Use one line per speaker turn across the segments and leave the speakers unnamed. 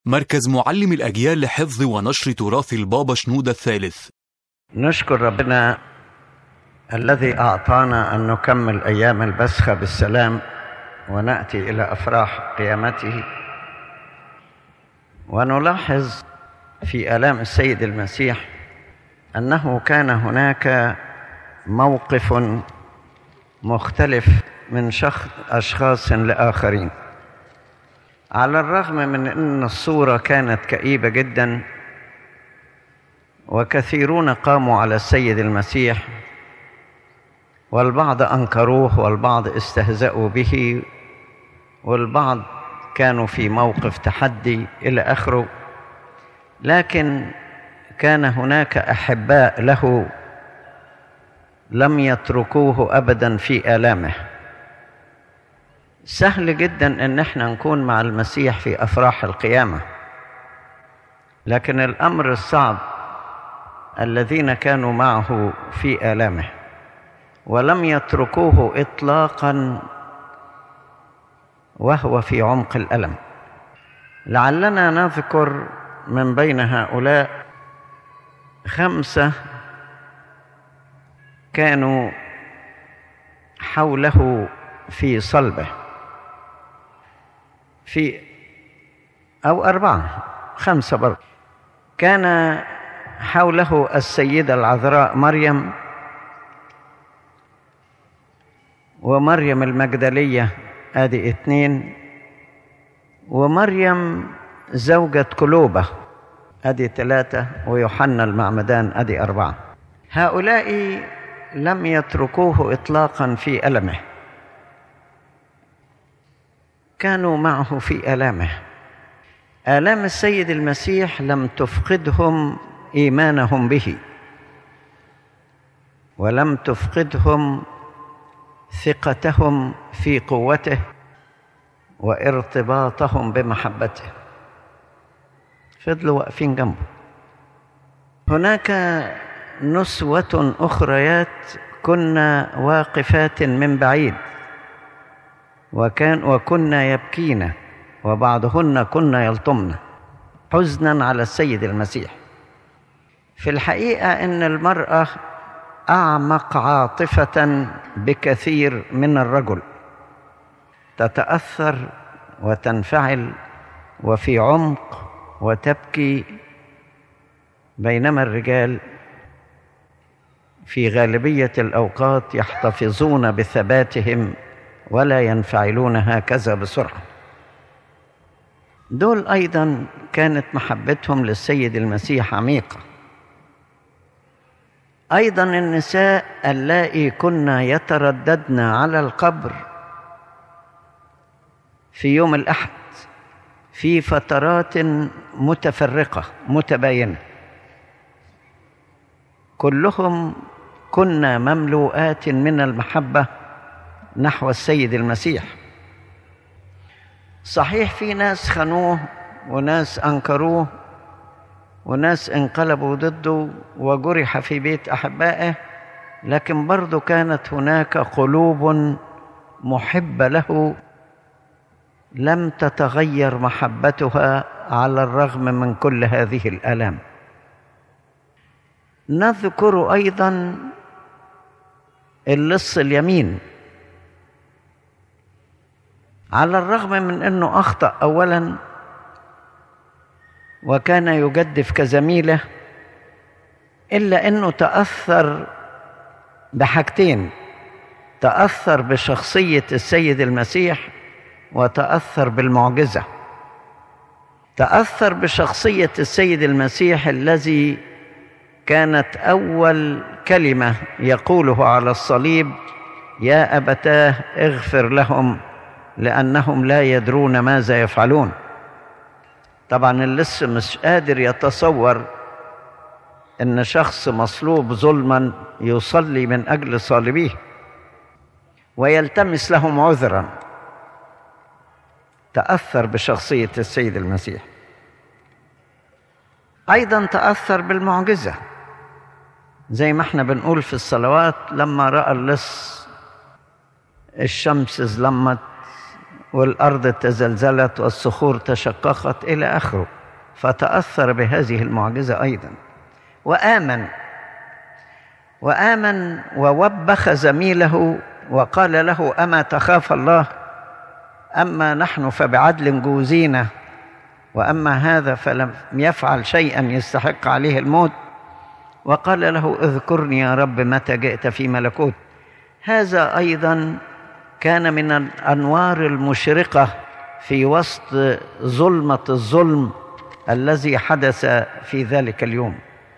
مركز معلم الأجيال لحفظ ونشر تراث البابا شنودة الثالث.
نشكر ربنا الذي أعطانا أن نكمل أيام البسخة بالسلام ونأتي إلى أفراح قيامته، ونلاحظ في آلام السيد المسيح أنه كان هناك موقف مختلف من أشخاص لآخرين. على الرغم من أن الصورة كانت كئيبة جدا وكثيرون قاموا على السيد المسيح، والبعض أنكروه والبعض استهزأوا به والبعض كانوا في موقف تحدي إلى آخره، لكن كان هناك أحباء له لم يتركوه أبدا في آلامه. سهل جدا أن احنا نكون مع المسيح في أفراح القيامة، لكن الأمر الصعب الذين كانوا معه في آلامه ولم يتركوه إطلاقا وهو في عمق الألم. لعلنا نذكر من بين هؤلاء 5 كانوا حوله في صلبه، أو 4 5 برضه. كان حوله السيدة العذراء مريم، ومريم المجدلية ادي 2، ومريم زوجة كلوبة ادي 3، ويوحنا المعمدان ادي 4. هؤلاء لم يتركوه اطلاقا في ألمه، كانوا معه في آلامه. آلام السيد المسيح لم تفقدهم إيمانهم به، ولم تفقدهم ثقتهم في قوته وارتباطهم بمحبته، فضلوا واقفين جنبه. هناك نسوة أخريات كنا واقفات من بعيد وكنا يبكين، وبعضهن كنا يلطمن حزنا على السيد المسيح. في الحقيقة أن المرأة أعمق عاطفة بكثير من الرجل، تتأثر وتنفعل وفي عمق وتبكي، بينما الرجال في غالبية الأوقات يحتفظون بثباتهم ولا ينفعلون هكذا بسرعة. دول أيضا كانت محبتهم للسيد المسيح عميقة. أيضا النساء اللائي كنا يترددن على القبر في يوم الأحد في فترات متفرقة متباينة، كلهم كنا مملوءات من المحبة نحو السيد المسيح. صحيح في ناس خانوه وناس أنكروه وناس انقلبوا ضده وجرح في بيت أحبائه، لكن برضو كانت هناك قلوب محبة له لم تتغير محبتها على الرغم من كل هذه الآلام. نذكر أيضا اللص اليمين، على الرغم من أنه أخطأ أولا وكان يجدف كزميله، إلا أنه تأثر بحاجتين: تأثر بشخصية السيد المسيح وتأثر بالمعجزة. تأثر بشخصية السيد المسيح الذي كانت أول كلمة يقوله على الصليب: يا أبتاه اغفر لهم لأنهم لا يدرون ماذا يفعلون. طبعا اللص مش قادر يتصور أن شخص مصلوب ظلما يصلي من أجل صالبيه ويلتمس لهم عذرا. تأثر بشخصية السيد المسيح. أيضا تأثر بالمعجزة، زي ما احنا بنقول في الصلوات: لما رأى اللص الشمس ظلمت والأرض تزلزلت والصخور تشققت إلى آخره، فتأثر بهذه المعجزة أيضا وآمن ووبخ زميله وقال له: أما تخاف الله؟ أما نحن فبعدل جوزينا، وأما هذا فلم يفعل شيئا يستحق عليه الموت. وقال له: اذكرني يا رب متى جئت في ملكوت. هذا أيضا كان من الأنوار المشرقة في وسط ظلمة الظلم الذي حدث في ذلك اليوم.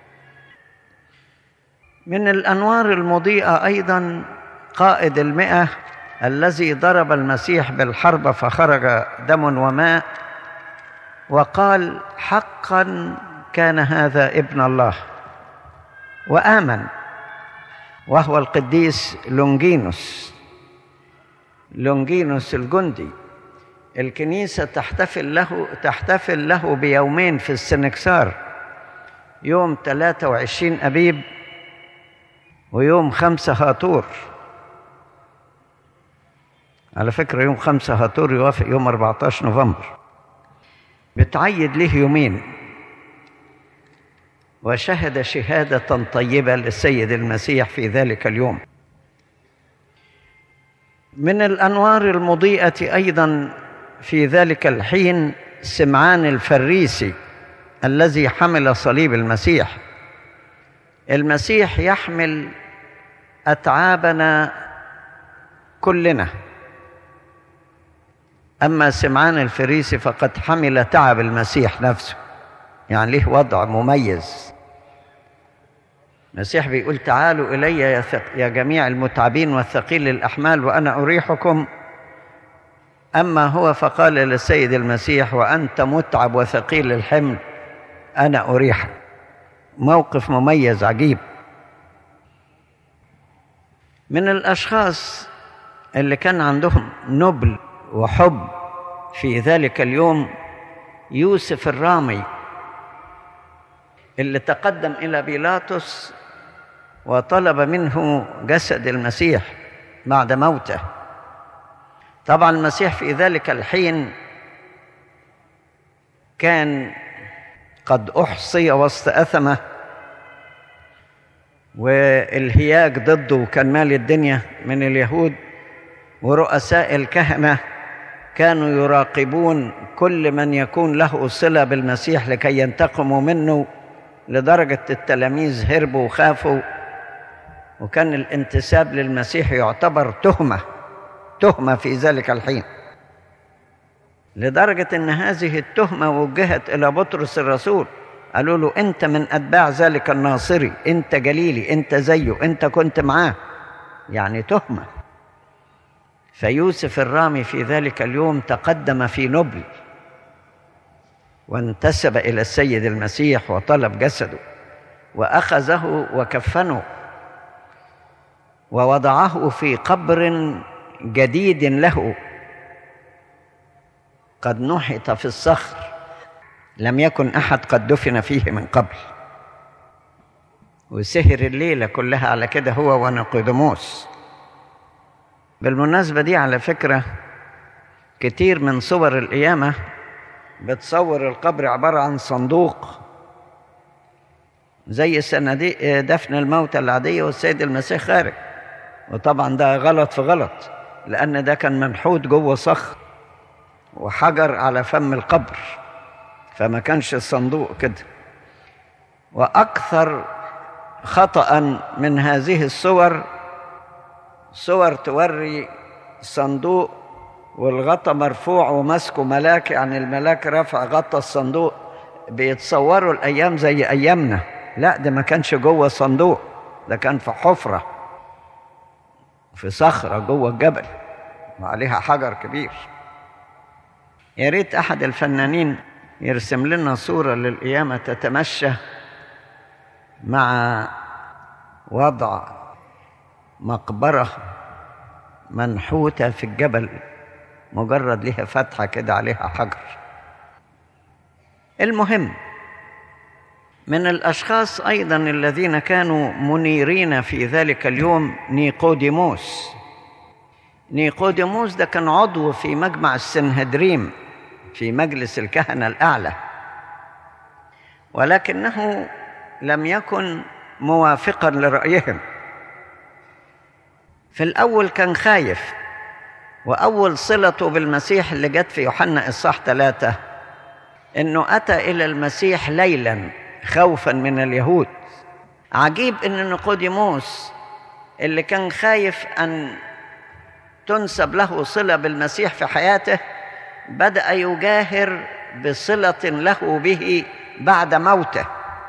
من الأنوار المضيئة أيضا قائد 100 الذي ضرب المسيح بالحرب فخرج دم وماء، وقال: حقا كان هذا ابن الله، وآمن، وهو القديس لونجينوس الجندي. الكنيسة تحتفل له بيومين في السنكسار، يوم 23 أبيب ويوم 5 هاتور. على فكرة يوم 5 هاتور يوافق يوم 14 نوفمبر، بتعيد له يومين. وشهد شهادة طيبة للسيد المسيح في ذلك اليوم. من الأنوار المضيئة أيضا في ذلك الحين سمعان الفريسي الذي حمل صليب المسيح. المسيح يحمل أتعابنا كلنا، أما سمعان الفريسي فقد حمل تعب المسيح نفسه، يعني له وضع مميز. المسيح بيقول: تعالوا إلي يا جميع المتعبين والثقيل الأحمال وأنا أريحكم. أما هو فقال للسيد المسيح: وأنت متعب وثقيل الحمل أنا أريحك. موقف مميز عجيب. من الأشخاص اللي كان عندهم نبل وحب في ذلك اليوم يوسف الرامي، اللي تقدم إلى بيلاطس وطلب منه جسد المسيح بعد موته. طبعا المسيح في ذلك الحين كان قد أحصي وسط أثمه، والهياج ضده كان مال الدنيا من اليهود، ورؤساء الكهنة كانوا يراقبون كل من يكون له صلة بالمسيح لكي ينتقموا منه، لدرجة التلاميذ هربوا وخافوا، وكان الانتساب للمسيح يعتبر تهمة في ذلك الحين، لدرجة أن هذه التهمة وجهت إلى بطرس الرسول. قالوا له: أنت من أتباع ذلك الناصري، أنت جليلي، أنت زيه، أنت كنت معاه، يعني تهمة. فيوسف الرامي في ذلك اليوم تقدم في نبل وانتسب إلى السيد المسيح وطلب جسده، وأخذه وكفنه ووضعه في قبر جديد له قد نحت في الصخر، لم يكن أحد قد دفن فيه من قبل. وسهر الليلة كلها على كده هو ونيقوديموس. بالمناسبة دي على فكرة كتير من صور القيامة بتصور القبر عبارة عن صندوق زي صناديق دفن الموتى العادية والسيد المسيح خارج، وطبعا ده غلط في غلط، لأن ده كان منحوت جوه صخر وحجر على فم القبر، فما كانش الصندوق كده. وأكثر خطأ من هذه الصور صور توري صندوق والغطا مرفوع ومسكه ملاك، يعني الملاك رفع غطا الصندوق، بيتصوروا الأيام زي أيامنا. لا، ده ما كانش جوه صندوق، ده كان في حفرة في صخرة جوه الجبل وعليها حجر كبير. يا ريت أحد الفنانين يرسم لنا صورة للقيامة تتمشى مع وضع مقبرة منحوتة في الجبل مجرد لها فتحة كده عليها حجر. المهم، من الأشخاص أيضا الذين كانوا منيرين في ذلك اليوم نيقوديموس ده كان عضو في مجمع السنهدريم في مجلس الكهنة الأعلى، ولكنه لم يكن موافقا لرأيهم. في الأول كان خايف، وأول صلته بالمسيح اللي جت في يوحنا إصحاح 3 إنه أتى إلى المسيح ليلا خوفا من اليهود. عجيب إن نيقوديموس اللي كان خايف أن تنسب له صلة بالمسيح في حياته بدأ يجاهر بصلة له به بعد موته.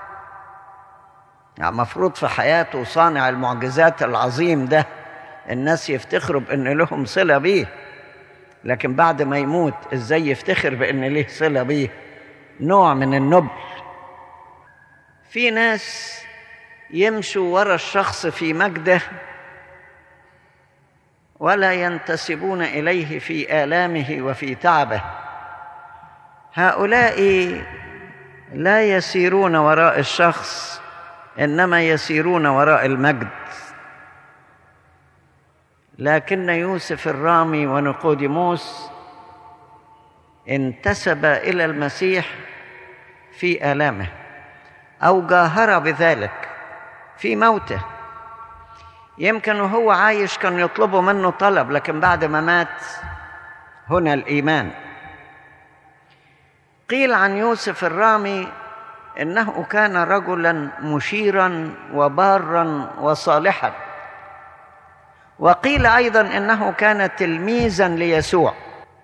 يعني مفروض في حياته صانع المعجزات العظيم ده الناس يفتخروا بأن لهم صلة به، لكن بعد ما يموت إزاي يفتخر بأن له صلة به؟ نوع من النبل. في ناس يمشوا وراء الشخص في مجده ولا ينتسبون إليه في آلامه وفي تعبه. هؤلاء لا يسيرون وراء الشخص، إنما يسيرون وراء المجد. لكن يوسف الرامي ونيقوديموس انتسب إلى المسيح في آلامه أو جاهر بذلك في موته. يمكن وهو عايش كان يطلبوا منه طلب، لكن بعد ما مات هنا الإيمان. قيل عن يوسف الرامي إنه كان رجلا مشيرا وبارا وصالحا، وقيل أيضا إنه كان تلميذا ليسوع.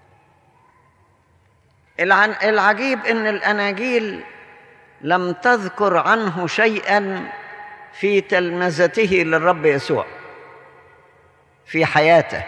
العجيب إن الأناجيل لم تذكر عنه شيئا في تلمذته للرب يسوع في حياته،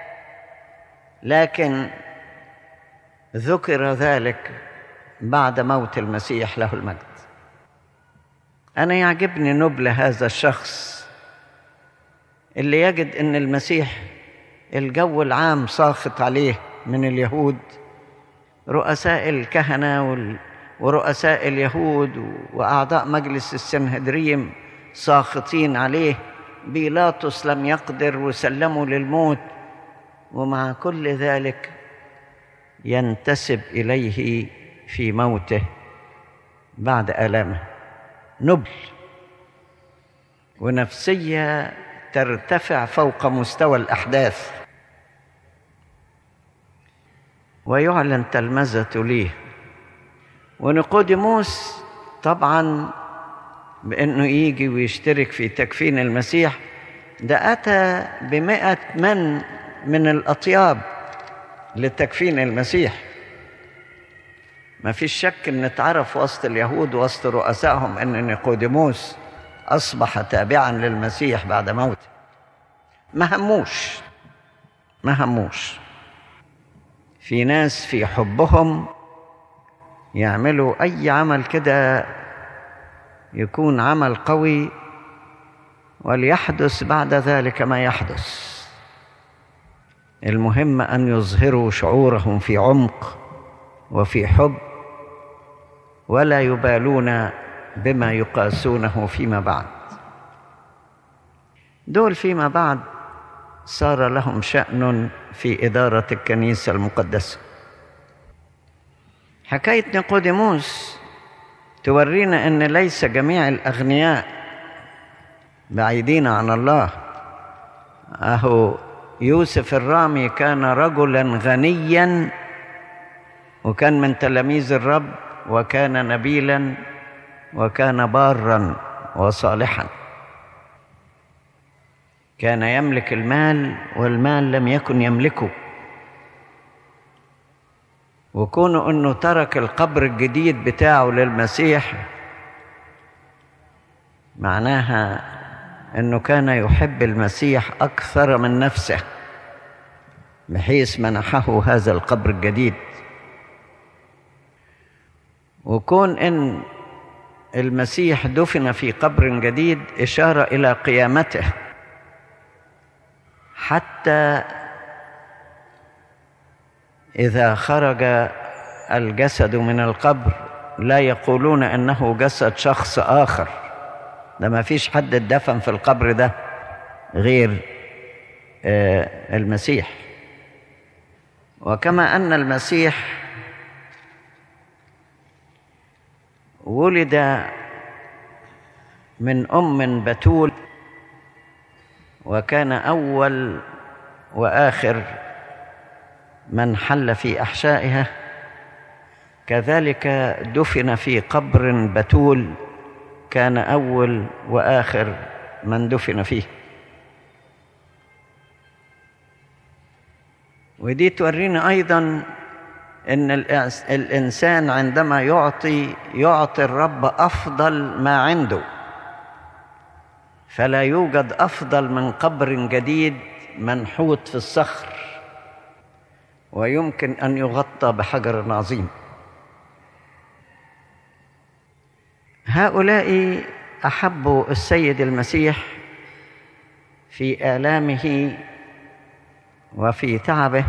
لكن ذكر ذلك بعد موت المسيح له المجد. أنا يعجبني نبل هذا الشخص اللي يجد أن المسيح الجو العام ساخط عليه من اليهود، رؤساء الكهنة ورؤساء اليهود وأعضاء مجلس السنهدريم ساخطين عليه، بيلاطس لم يقدر وسلموا للموت، ومع كل ذلك ينتسب إليه في موته بعد آلامه. نبل ونفسية ترتفع فوق مستوى الأحداث، ويعلن تلمذة ليه. ونيقوديموس طبعا بأنه يجي ويشترك في تكفين المسيح، ده أتى ب100 من الأطياب لتكفين المسيح. ما فيش شك أن اتعرف وسط اليهود وسط رؤسائهم أن نيقوديموس أصبح تابعا للمسيح بعد موته. ما هموش. في ناس في حبهم يعملوا أي عمل كده يكون عمل قوي، وليحدث بعد ذلك ما يحدث. المهم أن يظهروا شعورهم في عمق وفي حب، ولا يبالون بما يقاسونه فيما بعد. دول فيما بعد صار لهم شأن في إدارة الكنيسة المقدسة. حكاية نيقوديموس تورينا أن ليس جميع الأغنياء بعيدين عن الله. أهو يوسف الرامي كان رجلا غنيا، وكان من تلاميذ الرب، وكان نبيلا، وكان بارا وصالحا. كان يملك المال والمال لم يكن يملكه. وكونه أنه ترك القبر الجديد بتاعه للمسيح معناها أنه كان يحب المسيح أكثر من نفسه، بحيث منحه هذا القبر الجديد. وكون أن المسيح دفن في قبر جديد إشارة إلى قيامته، حتى إذا خرج الجسد من القبر لا يقولون أنه جسد شخص آخر. ده ما فيش حد اتدفن في القبر ده غير المسيح. وكما أن المسيح ولد من أم بتول وكان أول وآخر من حل في أحشائها، كذلك دفن في قبر بتول كان أول وآخر من دفن فيه. ودي تورينا أيضا أن الإنسان عندما يعطي الرب أفضل ما عنده، فلا يوجد أفضل من قبر جديد منحوت في الصخر ويمكن أن يغطى بحجر عظيم. هؤلاء أحبوا السيد المسيح في آلامه وفي تعبه،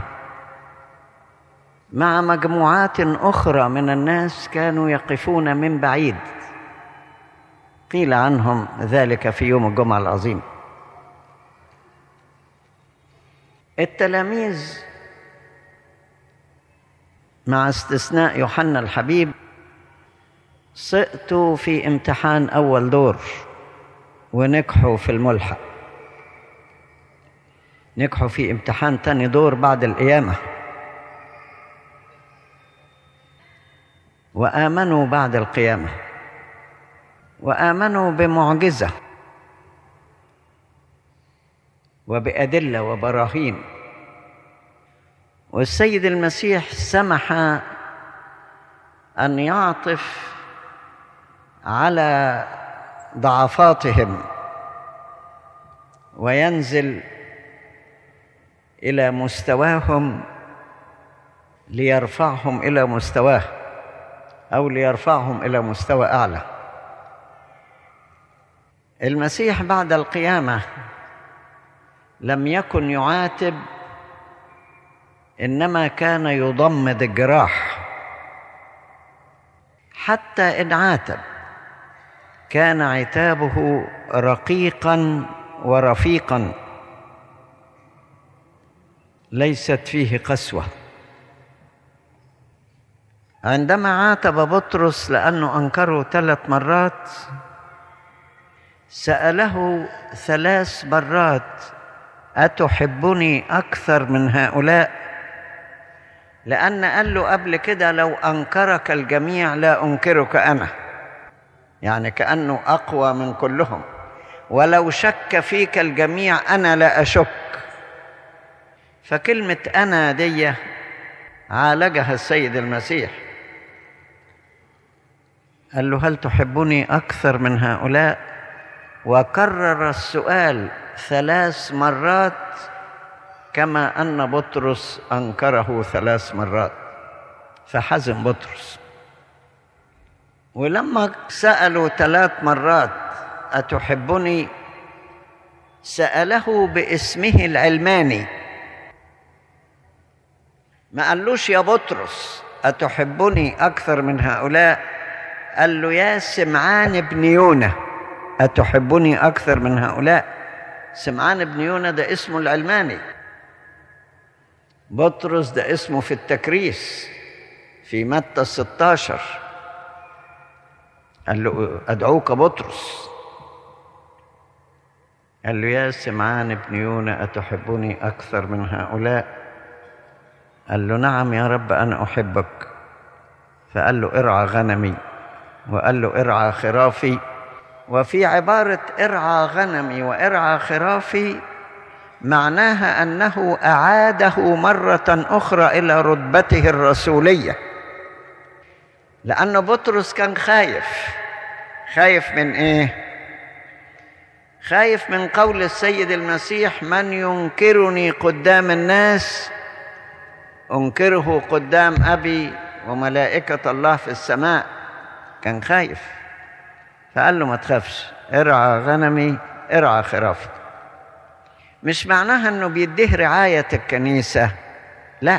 مع مجموعات أخرى من الناس كانوا يقفون من بعيد، قيل عنهم ذلك في يوم الجمعة العظيم. التلاميذ مع استثناء يوحنا الحبيب سقطوا في امتحان أول دور ونجحوا في الملحق، نجحوا في امتحان تاني دور بعد القيامة، وآمنوا بعد القيامة، وآمنوا بمعجزة وبأدلة وبراهين. والسيد المسيح سمح أن يعطف على ضعفاتهم وينزل إلى مستواهم ليرفعهم إلى مستواه، أو ليرفعهم إلى مستوى أعلى. المسيح بعد القيامة لم يكن يعاتب، إنما كان يضمد الجراح. حتى إن عاتب كان عتابه رقيقا ورفيقا، ليست فيه قسوة. عندما عاتب بطرس لأنه أنكره 3 مرات، سأله 3 مرات: أتحبني أكثر من هؤلاء؟ لأن قال له قبل كده: لو أنكرك الجميع لا أنكرك أنا، يعني كأنه أقوى من كلهم. ولو شك فيك الجميع أنا لا أشك. فكلمة أنا دي عالجها السيد المسيح، قال له: هل تحبني أكثر من هؤلاء؟ وكرر السؤال 3 مرات، كما أن بطرس أنكره 3 مرات، فحزن بطرس. ولما سألوا 3 مرات: أتحبني؟ سأله باسمه العلماني، ما قالوش يا بطرس أتحبني أكثر من هؤلاء، قال له: يا سمعان بن يونا أتحبني أكثر من هؤلاء؟ سمعان بن يونا ده اسمه العلماني، بطرس ده اسمه في التكريس في متى 16، قال له: أدعوك بطرس. قال له: يا سمعان بن يونا أتحبني أكثر من هؤلاء؟ قال له: نعم يا رب أنا أحبك. فقال له: ارعى غنمي. وقال له: ارعى خرافي. وفي عبارة ارعى غنمي وارعى خرافي معناها أنه أعاده مرة أخرى إلى رتبته الرسولية، لأن بطرس كان خايف من إيه؟ خايف من قول السيد المسيح: من ينكرني قدام الناس أنكره قدام أبي وملائكة الله في السماء. كان خايف، فقال له: ما تخافش، ارعى غنمي ارعى خرافي. مش معناها أنه بيديه رعاية الكنيسة، لا،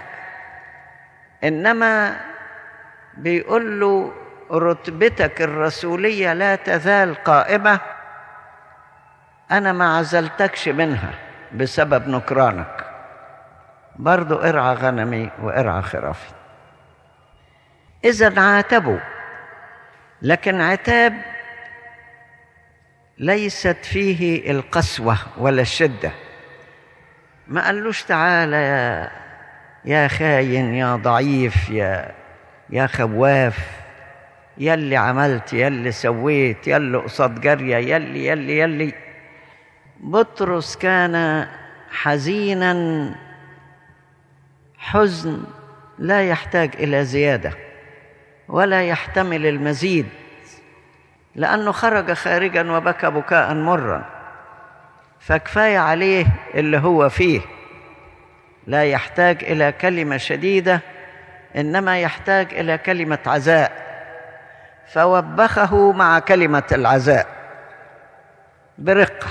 إنما بيقول له: رتبتك الرسولية لا تزال قائمة، أنا ما عزلتكش منها، بسبب نكرانك. برضو ارعى غنمي وارعى خرافي. إذا عاتبوا، لكن عتاب ليست فيه القسوة ولا الشدة. ما قالوش تعالى يا خاين، يا ضعيف، يا خواف، يا اللي عملت، يا اللي سويت، يا اللي قصاد جارية، يلي. بطرس كان حزينا حزن لا يحتاج إلى زيادة ولا يحتمل المزيد، لأنه خرج خارجا وبكى بكاء مرا، فكفاية عليه اللي هو فيه. لا يحتاج إلى كلمة شديدة، إنما يحتاج إلى كلمة عزاء، فوبخه مع كلمة العزاء برقة.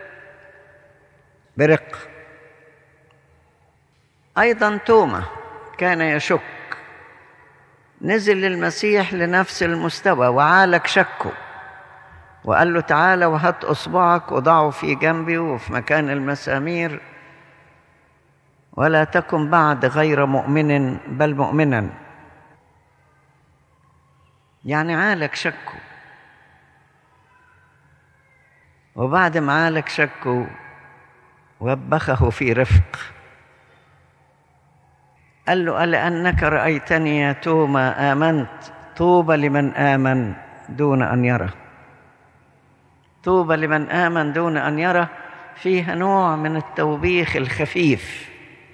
أيضا توما كان يشك، نزل للمسيح لنفس المستوى وعالج شكه، وقال له تعالى وهات أصبعك وضعه في جنبي وفي مكان المسامير، ولا تكن بعد غير مؤمن بل مؤمنا. يعني عالج شكه، وبعد ما عالج شكه وبخه في رفق، قال له ألأنك رأيتني يا توما آمنت؟ طوبى لمن آمن دون أن يرى. طوبى لمن آمن دون أن يرى فيها نوع من التوبيخ الخفيف،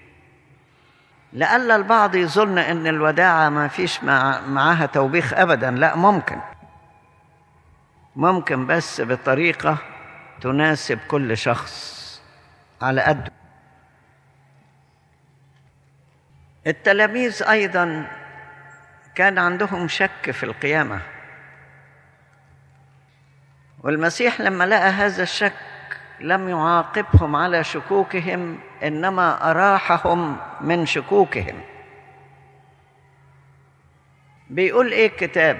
لألا البعض يظن أن الوداعة ما فيش معها توبيخ أبدا. لا، ممكن بس بطريقة تناسب كل شخص على قده. التلاميذ أيضا كان عندهم شك في القيامة، والمسيح لما لقى هذا الشك لم يعاقبهم على شكوكهم، إنما أراحهم من شكوكهم. بيقول إيه الكتاب؟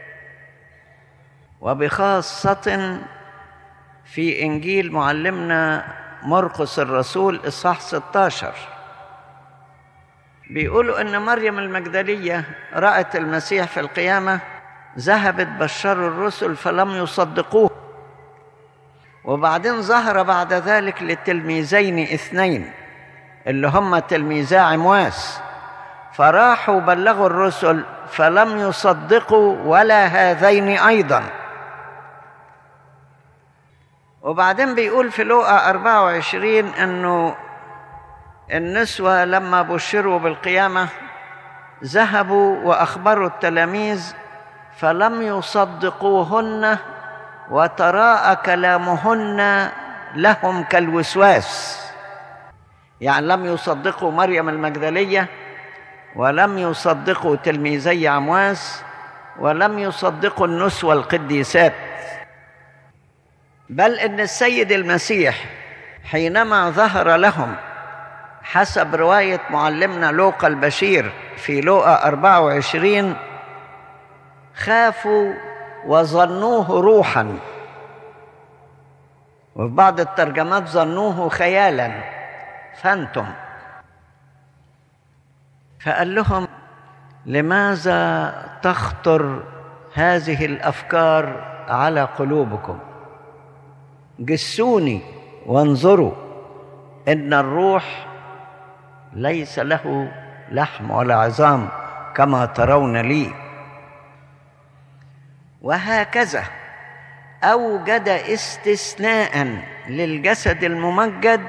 وبخاصة في إنجيل معلمنا مرقس الرسول إصحاح 16 بيقولوا إن مريم المجدلية رأت المسيح في القيامة، ذهبت بشروا الرسل فلم يصدقوه، وبعدين ظهر بعد ذلك للتلميذين 2 اللي هم تلميذا عمواس، فراحوا بلغوا الرسل فلم يصدقوا ولا هذين أيضا. وبعدين بيقول في لوقا 24 أنه النسوة لما بشروا بالقيامة ذهبوا وأخبروا التلاميذ فلم يصدقوهن، وتراءى كلامهن لهم كالوسواس. يعني لم يصدقوا مريم المجدلية، ولم يصدقوا تلميذي عمواس، ولم يصدقوا النسوة القديسات، بل إن السيد المسيح حينما ظهر لهم حسب رواية معلمنا لوقا البشير في لوقا 24 خافوا وظنوه روحا، وفي بعض الترجمات ظنوه خيالا فانتم. فقال لهم لماذا تخطر هذه الأفكار على قلوبكم؟ جسوني وانظروا إن الروح ليس له لحم ولا عظام كما ترون لي. وهكذا أوجد استثناء للجسد الممجد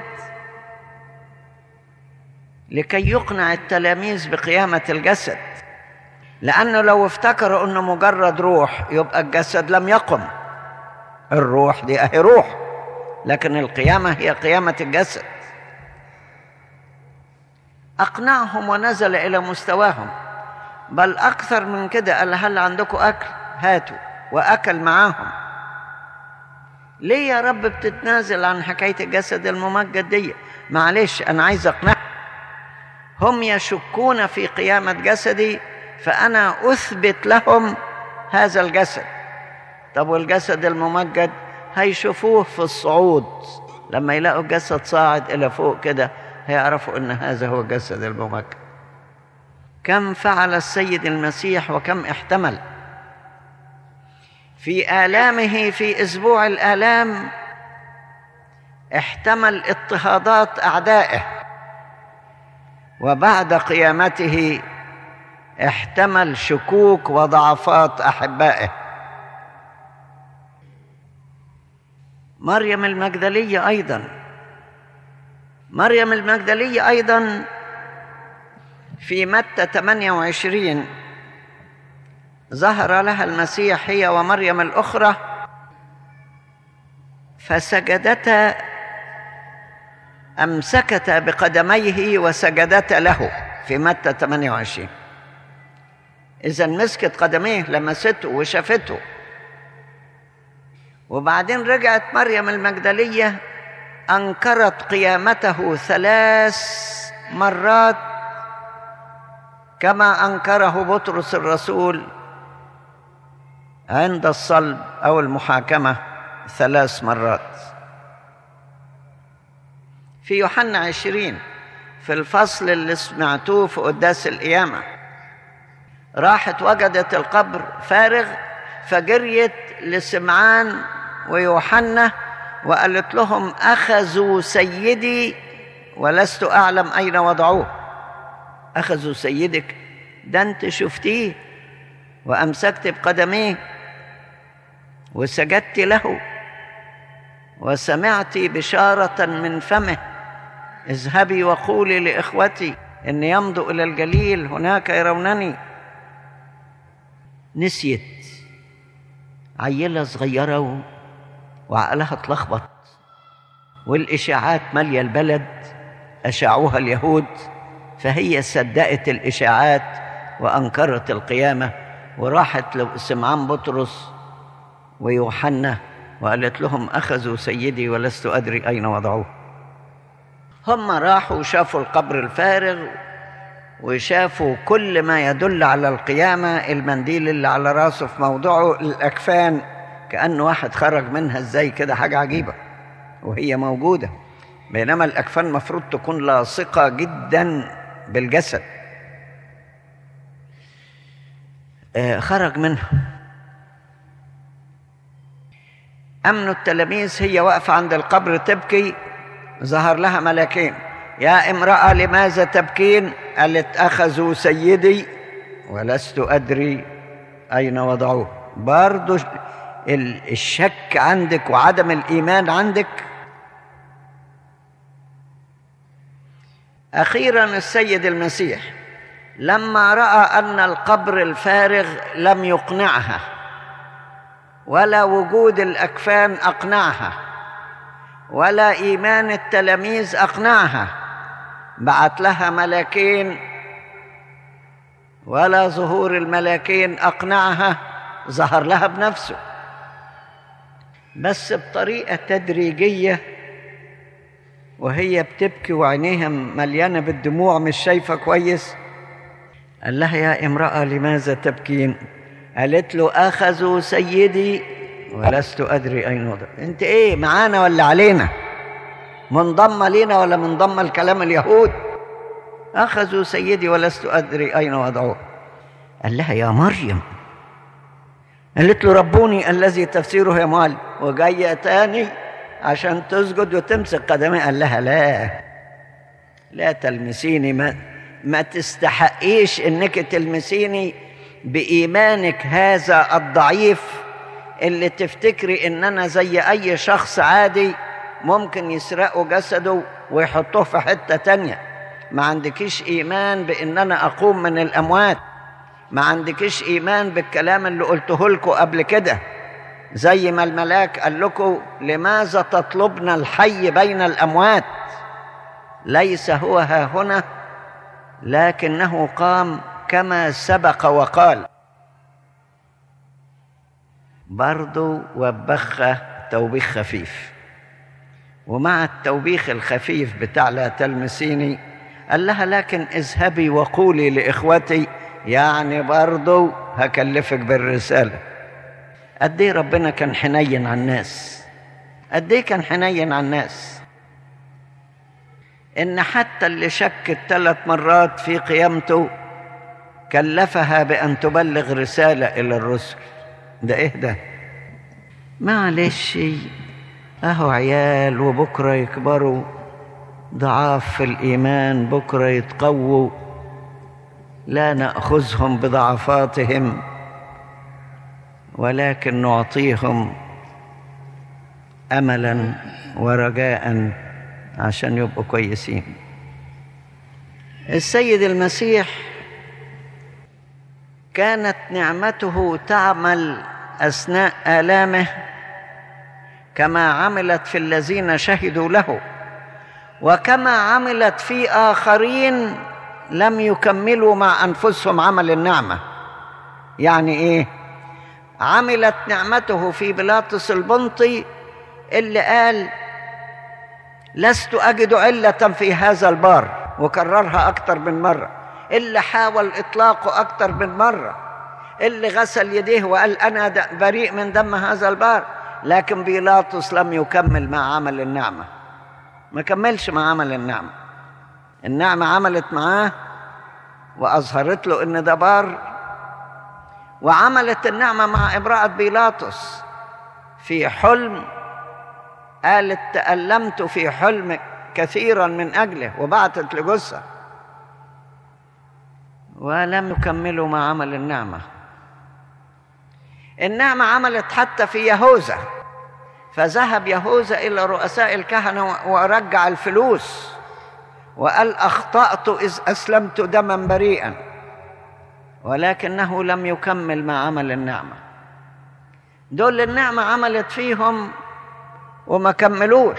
لكي يقنع التلاميذ بقيامة الجسد، لأنه لو افتكروا أنه مجرد روح يبقى الجسد لم يقم. الروح دي أهي روح، لكن القيامة هي قيامة الجسد. أقنعهم ونزل إلى مستواهم، بل أكثر من كده قال هل عندكم أكل؟ هاتوا، وأكل معاهم. ليه يا رب بتتنازل عن حكاية الجسد الممجد دي؟ معلش أنا عايز أقنعهم. هم يشكون في قيامة جسدي، فأنا أثبت لهم هذا الجسد. طب والجسد الممجد هيشوفوه في الصعود لما يلاقوا الجسد صاعد إلى فوق كده هيعرفوا أن هذا هو جسد الممجد. كم فعل السيد المسيح وكم احتمل في آلامه. في أسبوع الآلام احتمل اضطهادات أعدائه، وبعد قيامته احتمل شكوك وضعفات أحبائه. مريم المجدلية أيضا في متى 28 ظهر لها المسيح هي ومريم الأخرى، فسجدتا، أمسكتا بقدميه وسجدتا له في متى 28. إذن مسكت قدميه، لمسته وشافته. وبعدين رجعت مريم المجدلية أنكرت قيامته 3 مرات كما أنكره بطرس الرسول عند الصلب أو المحاكمة 3 مرات. في يوحنا 20 في الفصل اللي سمعتوه في قداس القيامة، راحت وجدت القبر فارغ فجريت لسمعان ويوحنا وقالت لهم: أخذوا سيدي ولست أعلم أين وضعوه. أخذوا سيدك، ده أنت شفتيه وأمسكت بقدميه وسجدت له وسمعت بشارة من فمه: اذهبي وقولي لإخوتي إن يمضوا إلى الجليل هناك يرونني. نسيت، عيلة صغيرة وعقلها اتلخبط، والإشاعات مالية البلد، أشاعوها اليهود، فهي صدقت الإشاعات وأنكرت القيامة، وراحت لسمعان بطرس ويوحنا وقالت لهم: أخذوا سيدي ولست أدري أين وضعوه. هم راحوا وشافوا القبر الفارغ وشافوا كل ما يدل على القيامة، المنديل اللي على راسه في موضعه، الأكفان كأنه واحد خرج منها ازاي كده، حاجة عجيبة وهي موجودة، بينما الأكفان مفروض تكون لاصقة جدا بالجسد. خرج منها. أمنوا التلاميذ، هي واقفة عند القبر تبكي، ظهر لها ملاكين: يا امرأة لماذا تبكين؟ قالت: أخذوا سيدي ولست أدري أين وضعوه. برضو الشك عندك وعدم الإيمان عندك. أخيرا السيد المسيح لما رأى أن القبر الفارغ لم يقنعها ولا وجود الأكفان أقنعها ولا إيمان التلاميذ أقنعها، بعت لها ملاكين، ولا ظهور الملاكين أقنعها، ظهر لها بنفسه بس بطريقة تدريجية، وهي بتبكي وعينيها مليانة بالدموع مش شايفة كويس. قال لها: يا امرأة لماذا تبكين؟ قالت له: أخذوا سيدي ولست أدري أين وضع. أنت إيه، معانا ولا علينا؟ منضمة لينا ولا منضمة لكلام اليهود؟ أخذوا سيدي ولست أدري أين وضعوه. قال لها: يا مريم. قالت له: ربوني الذي تفسيره يا معلم. وجاية تاني عشان تسجد وتمسك قدمي. قال لها: لا تلمسيني، ما تستحقيش انك تلمسيني بإيمانك هذا الضعيف اللي تفتكري ان انا زي اي شخص عادي ممكن يسرقوا جسده ويحطوه في حتة تانية. ما عندكيش ايمان بان انا اقوم من الاموات، ما عندكيش ايمان بالكلام اللي قلته لكم قبل كده، زي ما الملاك قال لكم: لماذا تطلبن الحي بين الاموات؟ ليس هو ها هنا لكنه قام كما سبق وقال. برضو وبخة توبيخ خفيف، ومع التوبيخ الخفيف بتاع لا تلمسيني قال لها: لكن اذهبي وقولي لإخوتي، يعني برضو هكلفك بالرسالة. قد ايه ربنا كان حنين على الناس، قد ايه كان حنين على الناس. إن حتى اللي شكت 3 مرات في قيامته كلفها بأن تبلغ رسالة إلى الرسل. ده إيه ده؟ معلش، أهو عيال وبكرة يكبروا ضعاف في الإيمان، بكرة يتقووا، لا نأخذهم بضعفاتهم ولكن نعطيهم أملا ورجاء عشان يبقوا كويسين. السيد المسيح كانت نعمته تعمل أثناء آلامه كما عملت في الذين شهدوا له، وكما عملت في آخرين لم يكملوا مع أنفسهم عمل النعمة. يعني إيه؟ عملت نعمته في بيلاطس البنطي اللي قال لست أجد علة في هذا البار، وكررها أكتر من مرة، اللي حاول إطلاقه أكتر من مرة، اللي غسل يديه وقال أنا بريء من دم هذا البار. لكن بيلاطس لم يكمل مع عمل النعمة، ما كملش مع عمل النعمة. النعمة عملت معاه وأظهرت له إن ده بار، وعملت النعمة مع امرأة بيلاطس في حلم، قالت تألمت في حلم كثيرا من أجله، وبعتت لجثة، ولم يكملوا مع عمل النعمة. النعمة عملت حتى في يهوذا، فذهب يهوذا إلى رؤساء الكهنة ورجع الفلوس وقال أخطأت إذ أسلمت دما بريئا، ولكنه لم يكمل مع عمل النعمة. دول النعمة عملت فيهم وما كملوش.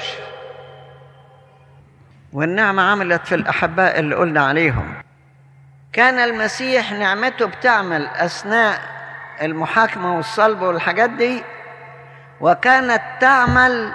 والنعمة عملت في الأحباء اللي قلنا عليهم. كان المسيح نعمته بتعمل أثناء المحاكمة والصلب والحاجات دي، وكانت تعمل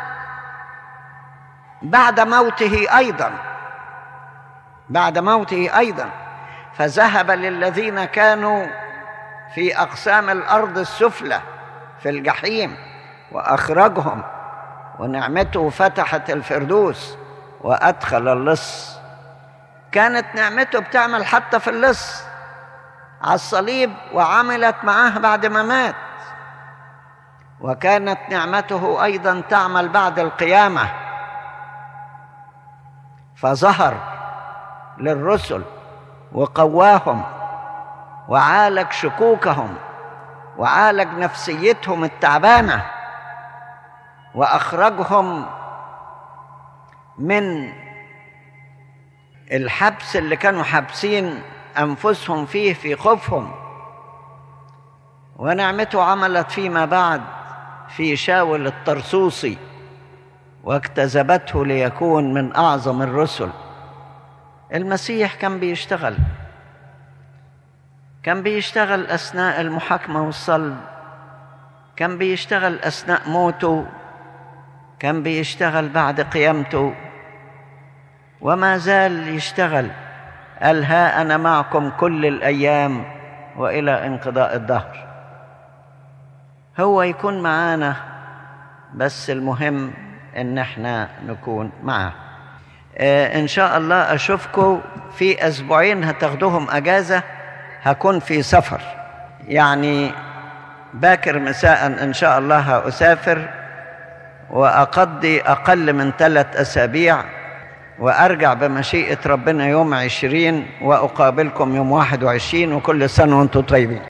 بعد موته أيضا، بعد موته أيضا. فذهب للذين كانوا في أقسام الأرض السفلى في الجحيم وأخرجهم، ونعمته فتحت الفردوس وأدخل اللص. كانت نعمته بتعمل حتى في اللص على الصليب، وعملت معاه بعد ما مات. وكانت نعمته أيضا تعمل بعد القيامة، فظهر للرسل وقواهم وعالج شكوكهم وعالج نفسيتهم التعبانة، وأخرجهم من الحبس اللي كانوا حابسين أنفسهم فيه في خوفهم. ونعمته عملت فيما بعد في شاول الطرسوسي، واجتذبته ليكون من أعظم الرسل. المسيح كان بيشتغل أثناء المحاكمة والصلب، كان بيشتغل أثناء موته، كان بيشتغل بعد قيامته، وما زال يشتغل. قال ها أنا معكم كل الأيام وإلى انقضاء الدهر. هو يكون معانا، بس المهم إن احنا نكون معاه. إن شاء الله أشوفكم في أسبوعين هتاخدوهم أجازة، هكون في سفر، يعني باكر مساء إن شاء الله هأسافر، وأقضي أقل من 3 أسابيع، وأرجع بمشيئة ربنا يوم 20، وأقابلكم يوم 21. وكل سنة وأنتم طيبين.